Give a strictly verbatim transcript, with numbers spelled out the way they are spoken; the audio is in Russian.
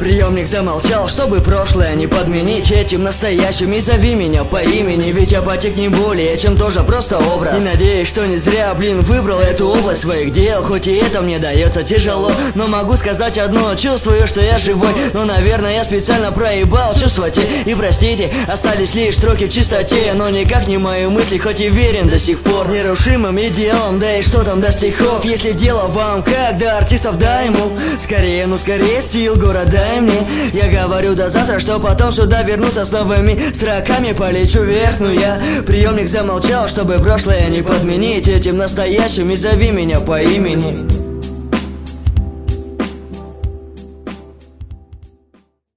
Приемник замолчал, чтобы прошлое не подменить этим настоящим. И зови меня по имени, ведь апатик не более чем тоже просто образ. И надеюсь, что не зря, блин, выбрал эту область своих дел. Хоть и это мне дается тяжело, но могу сказать одно: чувствую, что я живой. Но, наверное, я специально проебал чувства те. И простите, остались лишь строки в чистоте, но никак не мои мысли, хоть и верен до сих пор нерушимым идеалом. Да и что там до стихов, если дело вам как до артистов, дай ему скорее, ну скорее сил, города дай мне. Я говорю до завтра, что потом сюда вернуться с новыми строками, полечу вверх. Но я приемник замолчал, чтобы прошлое не подменить этим настоящим. И зови меня по имени.